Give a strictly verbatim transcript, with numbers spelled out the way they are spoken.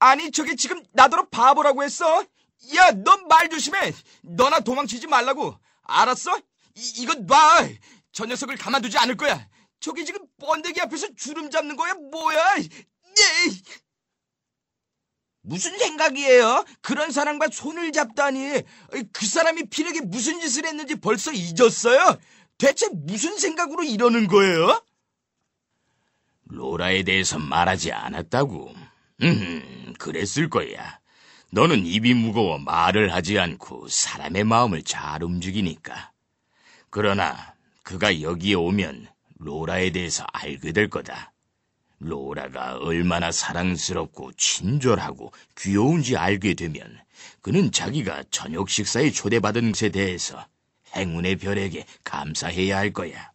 아니, 저게 지금 나더러 바보라고 했어? 야, 너 말 조심해. 너나 도망치지 말라고. 알았어? 이, 이거 놔. 저 녀석을 가만두지 않을 거야. 저게 지금 번데기 앞에서 주름 잡는 거야, 뭐야? 예. 무슨 생각이에요? 그런 사람과 손을 잡다니. 그 사람이 필에게 무슨 짓을 했는지 벌써 잊었어요? 대체 무슨 생각으로 이러는 거예요? 로라에 대해서 말하지 않았다고. 음, 그랬을 거야. 너는 입이 무거워 말을 하지 않고 사람의 마음을 잘 움직이니까. 그러나 그가 여기에 오면 로라에 대해서 알게 될 거다. 로라가 얼마나 사랑스럽고 친절하고 귀여운지 알게 되면 그는 자기가 저녁 식사에 초대받은 것에 대해서 행운의 별에게 감사해야 할 거야.